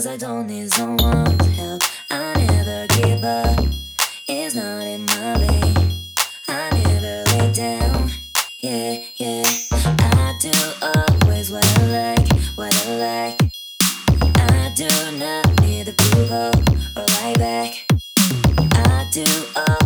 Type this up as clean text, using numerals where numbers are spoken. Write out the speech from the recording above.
Cause I don't need someone's help. I never give up, it's not in my lane. I never lay down, yeah, yeah. I do always what I like, what I like. I do not need approval or right back. I do